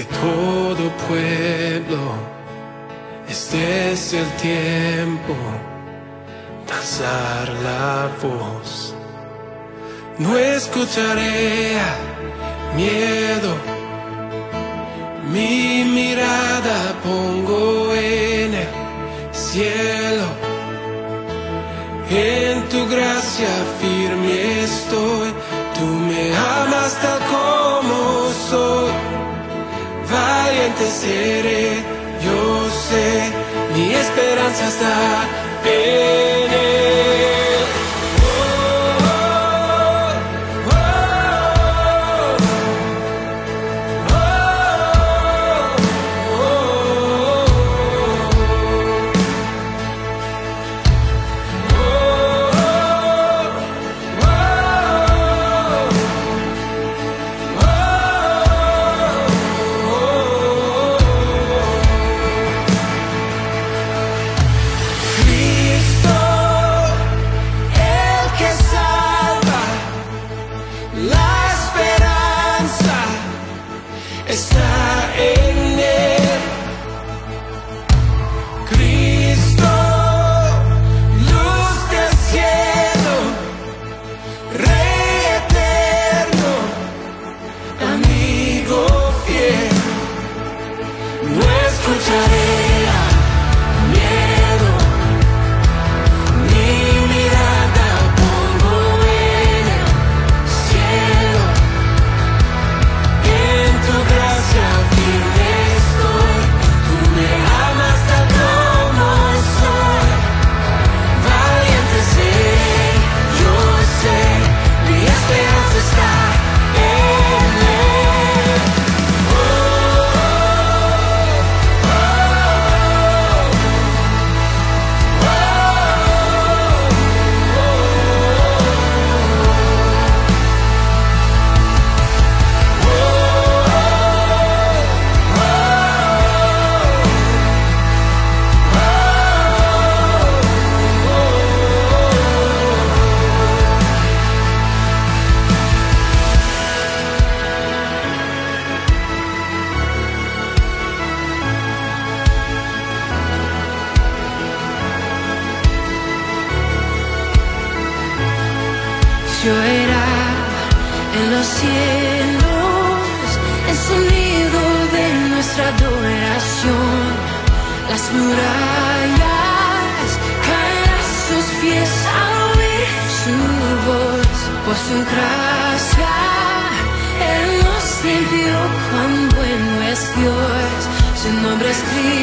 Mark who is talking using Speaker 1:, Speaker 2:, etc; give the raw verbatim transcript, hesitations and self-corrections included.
Speaker 1: de todo pueblo. Este es el tiempo de alzar la voz. No escucharé miedo, mi mirada pongo en el cielo. En tu gracia firme estoy, tú me amas tal como soy. Valiente seré, yo sé, mi esperanza está en él.
Speaker 2: Yo era en los cielos el sonido de nuestra adoración. Las murallas caen a sus pies al oír su voz. Por su gracia Él nos limpió, cuán bueno es Dios. Su nombre es Cristo.